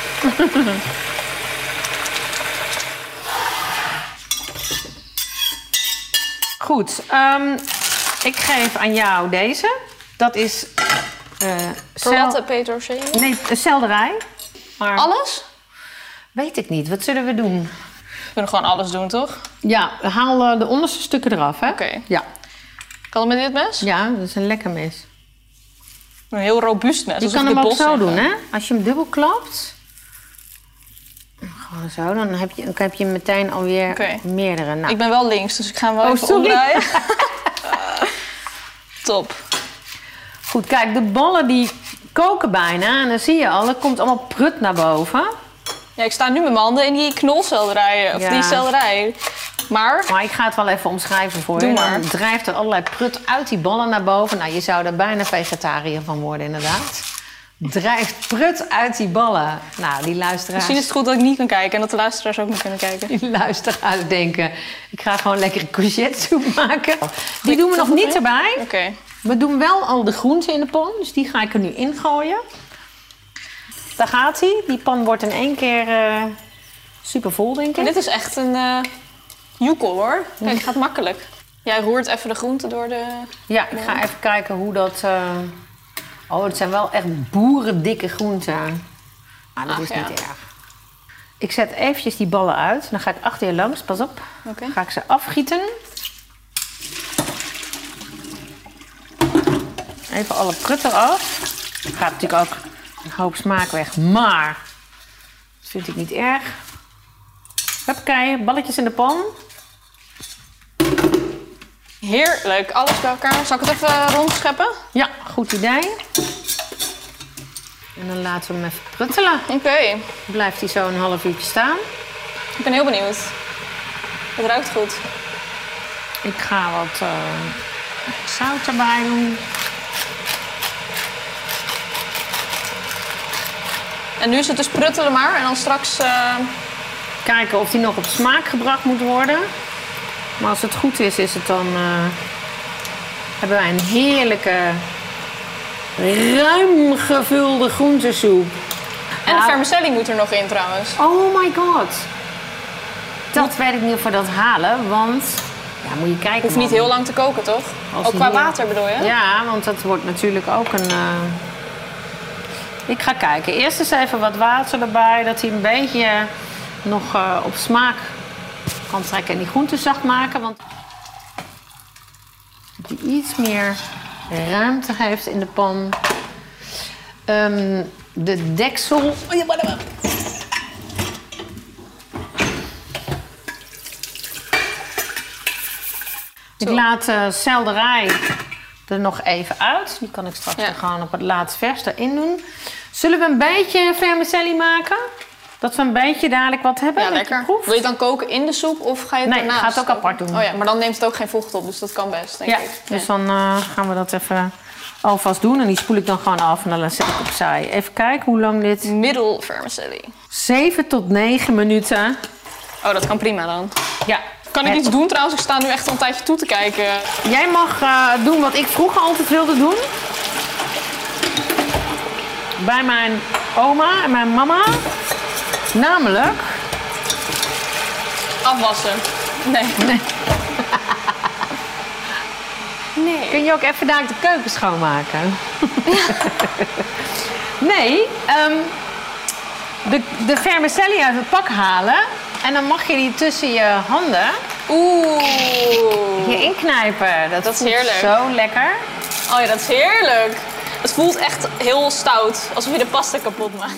Goed, ik geef aan jou deze. Dat is...
Verlatte peterselie?
Nee, selderij. Maar
Alles?
weet ik niet. Wat zullen we doen?
We kunnen gewoon alles doen, toch?
Ja, haal de onderste stukken eraf, hè?
Oké.
Ja.
Kan het met dit mes?
Ja, dat is een lekker mes.
Een heel robuust mes.
Je kan hem ook zo doen, hè? Als je hem dubbel klapt. Gewoon zo, dan heb je meteen alweer meerdere. Nou.
Ik ben wel links, dus ik ga hem wel even
sorry.
omdraaien. Top.
Goed, kijk, de ballen die koken bijna. En dan zie je al, er komt allemaal prut naar boven.
Ja, ik sta nu met mijn handen in die knolselderij, of die selderij. Maar
ik ga het wel even omschrijven voor
Doe
je.
maar.
Dan drijft er allerlei prut uit die ballen naar boven. Nou, je zou er bijna vegetariër van worden, inderdaad. Drijft prut uit die ballen. Nou, die luisteraars...
misschien is het goed dat ik niet kan kijken en dat de luisteraars ook niet kunnen kijken.
Die luisteraars denken, ik ga gewoon lekkere courgette-soep maken. Die doen we nog niet erbij.
Oké.
We doen wel al de groenten in de pan, dus die ga ik er nu ingooien. Daar gaat hij. Die pan wordt in één keer super vol, denk ik.
En dit is echt een joekel, hoor. Kijk, het gaat makkelijk. Jij roert even de groenten door de...
Ja, ik ga even kijken hoe dat... het zijn wel echt boerendikke groenten. Maar dat is niet erg. Ik zet eventjes die ballen uit. Dan ga ik achter je langs, pas op.
Oké.
Ga ik ze afgieten. Even alle prut eraf. Er gaat natuurlijk ook een hoop smaak weg. Maar dat vind ik niet erg. Huppakee, balletjes in de pan.
Heerlijk, alles bij elkaar. Zal ik het even rondscheppen?
Ja, goed idee. En dan laten we hem even pruttelen.
Oké.
Blijft hij zo een half uurtje staan.
Ik ben heel benieuwd. Het ruikt goed.
Ik ga wat zout erbij doen.
En nu is het dus pruttelen maar. En dan straks...
Kijken of die nog op smaak gebracht moet worden. Maar als het goed is, het dan... hebben wij een heerlijke, ruim gevulde groentesoep.
En de vermicelli moet er nog in trouwens.
Oh my god. Dat weet ik niet of we dat halen, want... Ja, moet je kijken.
Hoeft niet heel lang te koken, toch?
Als
ook qua
heel-
water bedoel je?
Ja, want dat wordt natuurlijk ook een... Ik ga kijken. Eerst eens even wat water erbij, dat hij een beetje nog op smaak kan trekken en die groenten zacht maken. Want dat hij iets meer ruimte heeft in de pan. De deksel... Ik laat selderij er nog even uit. Die kan ik straks er gewoon op het laatst vers erin doen. Zullen we een beetje vermicelli maken? Dat we een beetje dadelijk wat hebben?
Ja,
dat je
lekker.
proeft?
Wil je het dan koken in de soep of ga je het
Nee,
daarnaast
ik ga het ook
koken?
apart doen.
Oh ja, maar dan neemt het ook geen vocht op, dus dat kan best, denk
Ja,
ik.
dus dan gaan we dat even alvast doen. En die spoel ik dan gewoon af en dan zet ik opzij. Even kijken hoe lang dit...
Middel vermicelli.
7 tot 9 minuten.
Oh, dat kan prima dan.
Ja.
Kan ik iets doen trouwens? Ik sta nu echt al een tijdje toe te kijken.
Jij mag doen wat ik vroeger altijd wilde doen. Bij mijn oma en mijn mama. Namelijk...
Afwassen. Nee. Nee.
Kun je ook even daar de keuken schoonmaken? Nee, de vermicelli uit het pak halen. En dan mag je die tussen je handen hier inknijpen. Dat
is
voelt
heerlijk.
Zo lekker.
Oh ja, dat is heerlijk. Het voelt echt heel stout. Alsof je de pasta kapot maakt.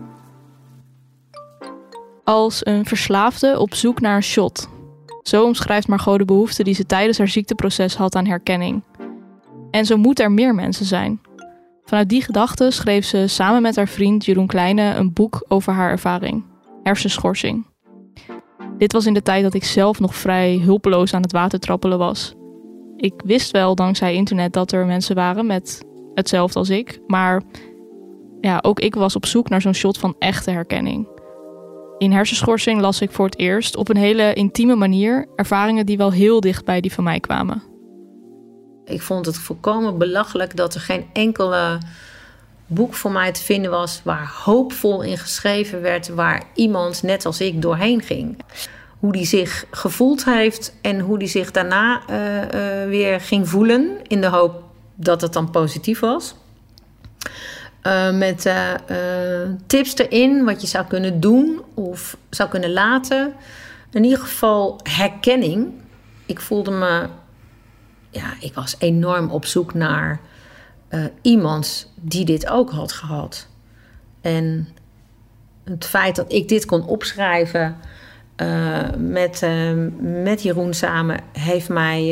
Als een verslaafde op zoek naar een shot. Zo omschrijft Margot de behoefte die ze tijdens haar ziekteproces had aan herkenning. En zo moeten er meer mensen zijn. Vanuit die gedachte schreef ze samen met haar vriend Jeroen Kleine een boek over haar ervaring. Hersenschorsing. Dit was in de tijd dat ik zelf nog vrij hulpeloos aan het water trappelen was. Ik wist wel dankzij internet dat er mensen waren met hetzelfde als ik. Maar ja, ook ik was op zoek naar zo'n shot van echte herkenning. In Hersenschorsing las ik voor het eerst op een hele intieme manier ervaringen die wel heel dicht bij die van mij kwamen.
Ik vond het volkomen belachelijk dat er geen enkele boek voor mij te vinden was waar hoopvol in geschreven werd, waar iemand net als ik doorheen ging. Hoe die zich gevoeld heeft en hoe die zich daarna weer ging voelen in de hoop dat het dan positief was. Met tips erin wat je zou kunnen doen of zou kunnen laten. In ieder geval herkenning. Ik voelde me... Ja, ik was enorm op zoek naar iemand die dit ook had gehad. En het feit dat ik dit kon opschrijven met Jeroen samen geeft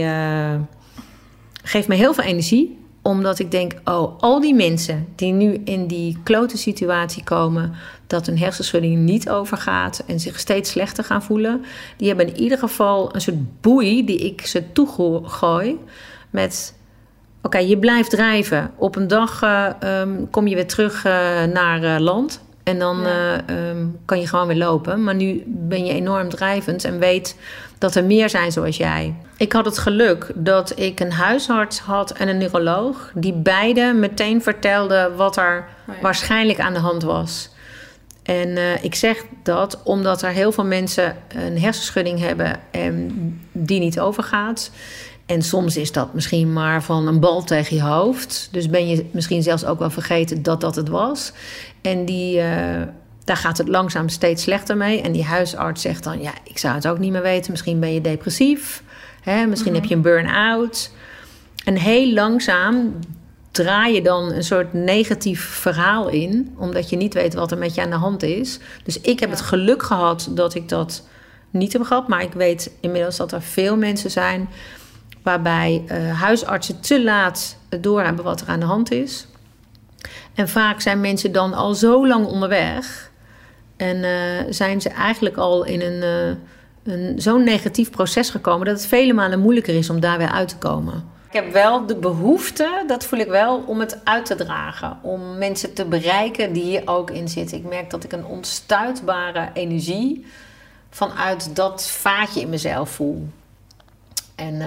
mij heel veel energie. Omdat ik denk, al die mensen die nu in die klote situatie komen, dat hun hersenschudding niet overgaat en zich steeds slechter gaan voelen, die hebben in ieder geval een soort boei die ik ze toegooi met, oké, je blijft drijven. Op een dag kom je weer terug naar land en dan kan je gewoon weer lopen. Maar nu ben je enorm drijvend en weet dat er meer zijn zoals jij. Ik had het geluk dat ik een huisarts had en een neuroloog, die beide meteen vertelden wat er waarschijnlijk aan de hand was. En ik zeg dat omdat er heel veel mensen een hersenschudding hebben en die niet overgaat. En soms is dat misschien maar van een bal tegen je hoofd. Dus ben je misschien zelfs ook wel vergeten dat dat het was. En daar gaat het langzaam steeds slechter mee. En die huisarts zegt dan, ja, ik zou het ook niet meer weten. Misschien ben je depressief. Misschien heb je een burn-out. En heel langzaam draai je dan een soort negatief verhaal in, omdat je niet weet wat er met je aan de hand is. Dus ik heb het geluk gehad dat ik dat niet heb gehad. Maar ik weet inmiddels dat er veel mensen zijn waarbij huisartsen te laat doorhebben wat er aan de hand is. En vaak zijn mensen dan al zo lang onderweg en zijn ze eigenlijk al in zo'n negatief proces gekomen dat het vele malen moeilijker is om daar weer uit te komen. Ik heb wel de behoefte, dat voel ik wel, om het uit te dragen. Om mensen te bereiken die hier ook in zitten. Ik merk dat ik een onstuitbare energie vanuit dat vaatje in mezelf voel. En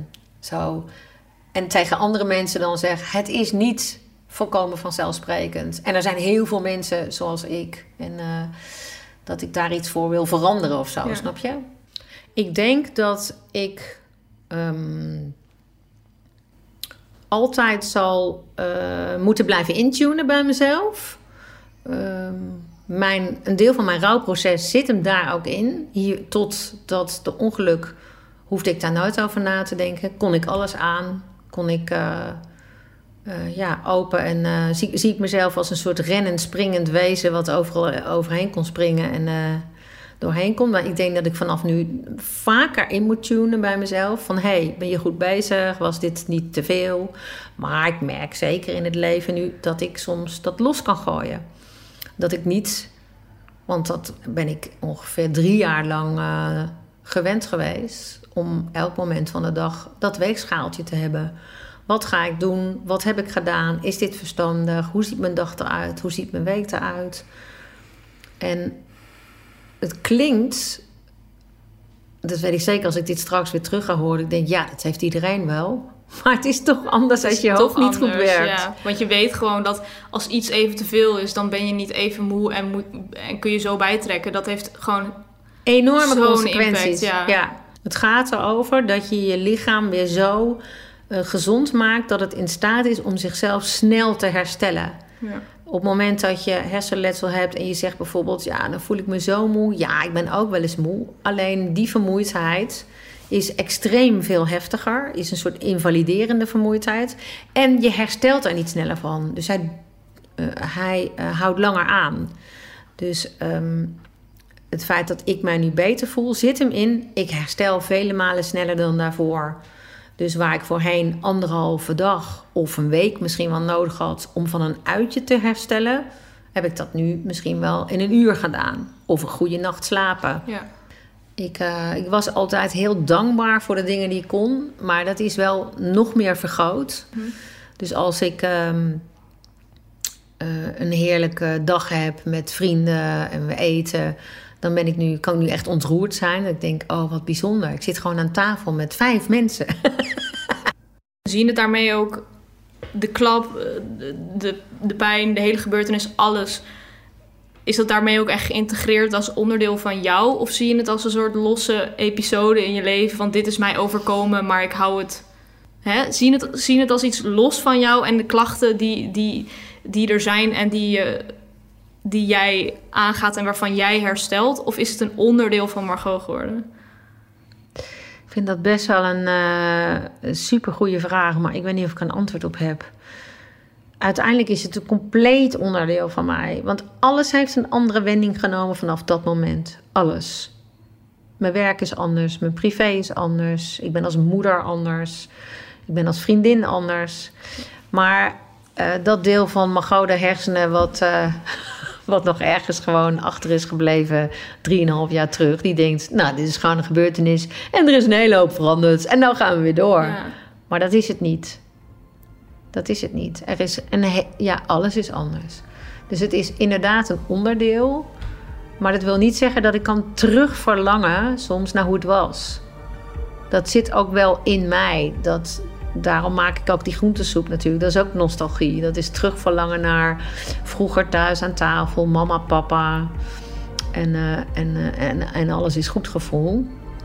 En tegen andere mensen dan zeg, het is niet volkomen vanzelfsprekend. En er zijn heel veel mensen zoals ik. En dat ik daar iets voor wil veranderen of zo, snap je? Ik denk dat ik altijd zal moeten blijven intunen bij mezelf. Een deel van mijn rouwproces zit hem daar ook in. Hier, totdat de ongeluk hoefde ik daar nooit over na te denken. Kon ik alles aan. Kon ik open. En zie ik mezelf als een soort rennend, springend wezen wat overal overheen kon springen en doorheen kon. Maar ik denk dat ik vanaf nu vaker in moet tunen bij mezelf. Van, hey, ben je goed bezig? Was dit niet te veel? Maar ik merk zeker in het leven nu dat ik soms dat los kan gooien. Dat ik niet, want dat ben ik ongeveer 3 jaar lang gewend geweest, om elk moment van de dag dat weegschaaltje te hebben. Wat ga ik doen? Wat heb ik gedaan? Is dit verstandig? Hoe ziet mijn dag eruit? Hoe ziet mijn week eruit? En het klinkt, dat weet ik zeker als ik dit straks weer terug ga horen. Ik denk, ja, dat heeft iedereen wel. Maar het is toch anders als je hoofd niet goed werkt.
Ja, want je weet gewoon dat als iets even te veel is, dan ben je niet even moe en kun je zo bijtrekken. Dat heeft gewoon
enorme consequenties.
Impact,
ja. Het gaat erover dat je je lichaam weer zo gezond maakt dat het in staat is om zichzelf snel te herstellen. Ja. Op het moment dat je hersenletsel hebt en je zegt bijvoorbeeld, ja, dan voel ik me zo moe. Ja, ik ben ook wel eens moe. Alleen die vermoeidheid is extreem veel heftiger. Is een soort invaliderende vermoeidheid. En je herstelt er niet sneller van. Dus hij houdt langer aan. Dus het feit dat ik mij nu beter voel, zit hem in, ik herstel vele malen sneller dan daarvoor. Dus waar ik voorheen 1,5 dag of een week misschien wel nodig had om van een uitje te herstellen, heb ik dat nu misschien wel in 1 uur gedaan. Of een goede nacht slapen. Ja. Ik was altijd heel dankbaar voor de dingen die ik kon, maar dat is wel nog meer vergroot. Dus als ik een heerlijke dag heb met vrienden en we eten, dan kan ik nu echt ontroerd zijn. Ik denk, oh, wat bijzonder. Ik zit gewoon aan tafel met 5 mensen.
Zie je het daarmee ook, de klap, de pijn, de hele gebeurtenis, alles? Is dat daarmee ook echt geïntegreerd als onderdeel van jou? Of zie je het als een soort losse episode in je leven van dit is mij overkomen, maar ik hou het... Zie je het als iets los van jou en de klachten die er zijn en die jij aangaat en waarvan jij herstelt? Of is het een onderdeel van Margot geworden?
Ik vind dat best wel een supergoeie vraag, maar ik weet niet of ik een antwoord op heb. Uiteindelijk is het een compleet onderdeel van mij. Want alles heeft een andere wending genomen vanaf dat moment. Alles. Mijn werk is anders, mijn privé is anders. Ik ben als moeder anders. Ik ben als vriendin anders. Maar dat deel van Margot de hersenen wat nog ergens gewoon achter is gebleven 3,5 jaar terug. Die denkt, nou, dit is gewoon een gebeurtenis. En er is een hele hoop veranderd. En nou gaan we weer door. Ja. Maar dat is het niet. Dat is het niet. Alles is anders. Dus het is inderdaad een onderdeel. Maar dat wil niet zeggen dat ik kan terugverlangen soms naar hoe het was. Dat zit ook wel in mij. Daarom maak ik ook die groentesoep natuurlijk. Dat is ook nostalgie. Dat is terugverlangen naar vroeger thuis aan tafel. Mama, papa. En alles is goed gevoel.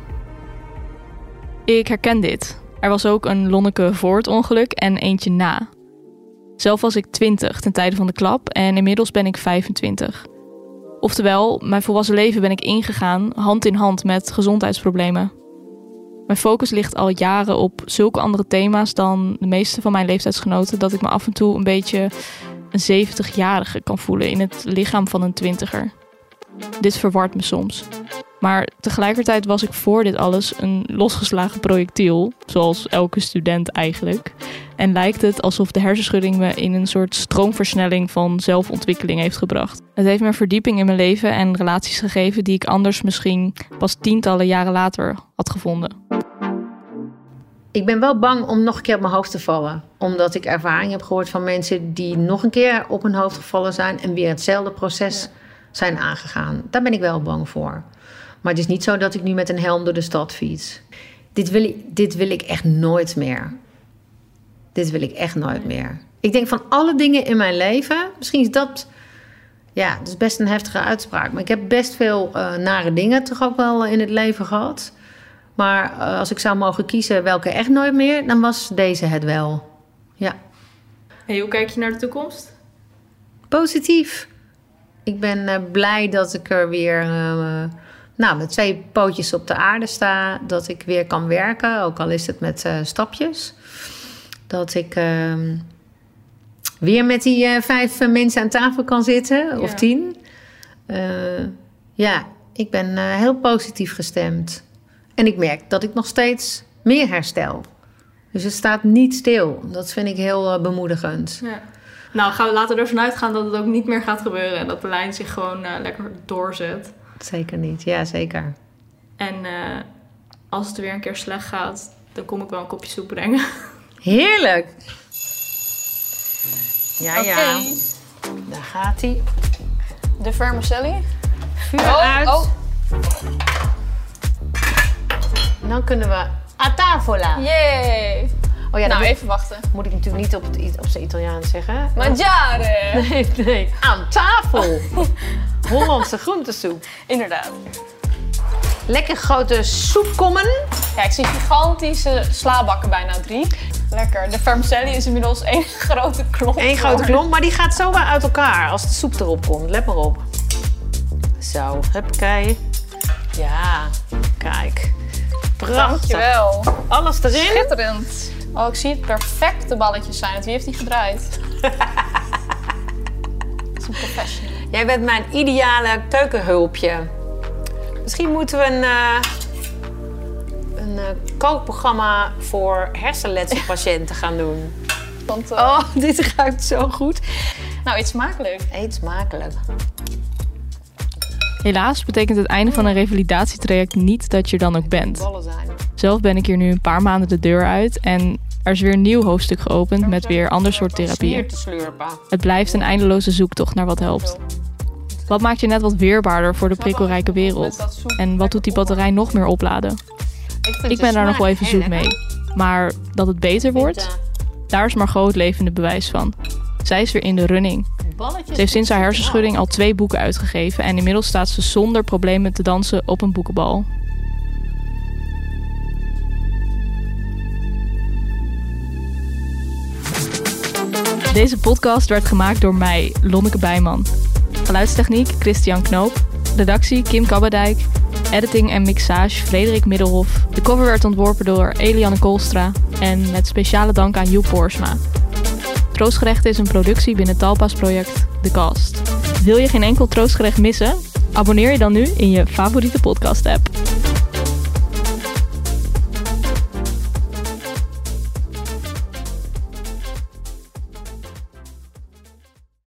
Ik herken dit. Er was ook een Lonneke voor het ongeluk en eentje na. Zelf was ik 20 ten tijde van de klap en inmiddels ben ik 25. Oftewel, mijn volwassen leven ben ik ingegaan hand in hand met gezondheidsproblemen. Mijn focus ligt al jaren op zulke andere thema's dan de meeste van mijn leeftijdsgenoten, dat ik me af en toe een beetje een 70-jarige kan voelen in het lichaam van een 20er. Dit verwart me soms. Maar tegelijkertijd was ik voor dit alles een losgeslagen projectiel, zoals elke student eigenlijk. En lijkt het alsof de hersenschudding me in een soort stroomversnelling van zelfontwikkeling heeft gebracht. Het heeft me een verdieping in mijn leven en relaties gegeven die ik anders misschien pas tientallen jaren later had gevonden.
Ik ben wel bang om nog een keer op mijn hoofd te vallen. Omdat ik ervaring heb gehoord van mensen die nog een keer op hun hoofd gevallen zijn en weer hetzelfde proces zijn aangegaan. Daar ben ik wel bang voor. Maar het is niet zo dat ik nu met een helm door de stad fiets. Dit wil ik echt nooit meer. Dit wil ik echt nooit meer. Ik denk van alle dingen in mijn leven, misschien is dat... Ja, dat is best een heftige uitspraak. Maar ik heb best veel nare dingen toch ook wel in het leven gehad. Maar als ik zou mogen kiezen welke echt nooit meer, dan was deze het wel. Ja.
Hey, hoe kijk je naar de toekomst?
Positief. Ik ben blij dat ik er weer met 2 pootjes op de aarde sta. Dat ik weer kan werken, ook al is het met stapjes. Dat ik weer met die 5 mensen aan tafel kan zitten, of 10. Ik ben heel positief gestemd. En ik merk dat ik nog steeds meer herstel. Dus het staat niet stil. Dat vind ik heel bemoedigend. Ja.
Nou, laten we ervan uitgaan dat het ook niet meer gaat gebeuren. En dat de lijn zich gewoon lekker doorzet.
Zeker niet, ja, zeker.
En als het weer een keer slecht gaat, dan kom ik wel een kopje soep brengen.
Heerlijk! Ja,
ja.
Daar gaat hij.
De vermicelli.
Vuur uit. Oh. Dan kunnen we a tavola.
Yay!
Oh ja,
nou, even wachten.
Moet ik natuurlijk niet op zijn Italiaans zeggen.
Mangiare!
Nee. Aan tafel. Hollandse groentesoep.
Inderdaad.
Lekker grote soepkommen.
Ja, ik zie gigantische slabakken, bijna 3. Lekker. De vermicelli is inmiddels 1 grote klomp.
1 grote klomp, maar die gaat zo weer uit elkaar als de soep erop komt. Let maar op. Zo, huppakee. Ja, kijk. Prachtig.
Dankjewel.
Alles erin.
Schitterend. Oh, ik zie het perfecte balletjes zijn. Wie heeft die gedraaid? Dat is een professional.
Jij bent mijn ideale keukenhulpje. Misschien moeten we een kookprogramma voor hersenletselpatiënten gaan doen.
Want,
dit ruikt zo goed.
Nou, eet smakelijk.
Eet smakelijk.
Helaas betekent het einde van een revalidatietraject niet dat je er dan ook bent. Zelf ben ik hier nu een paar maanden de deur uit en Er is weer een nieuw hoofdstuk geopend met weer ander soort therapieën. Het blijft een eindeloze zoektocht naar wat helpt. Wat maakt je net wat weerbaarder voor de prikkelrijke wereld? En wat doet die batterij nog meer opladen? Ik ben daar nog wel even zoek mee. Maar dat het beter wordt, daar is Margot het levende bewijs van. Zij is weer in de running. Ze heeft sinds haar hersenschudding al 2 boeken uitgegeven en inmiddels staat ze zonder problemen te dansen op een boekenbal. Deze podcast werd gemaakt door mij, Lonneke Bijman. Geluidstechniek Christian Knoop. Redactie Kim Kabberdijk. Editing en mixage Frederik Middelhof. De cover werd ontworpen door Eliane Koolstra. En met speciale dank aan Joep Boersma. Troostgerechten is een productie binnen Talpa's project The Cast. Wil je geen enkel troostgerecht missen? Abonneer je dan nu in je favoriete podcast-app.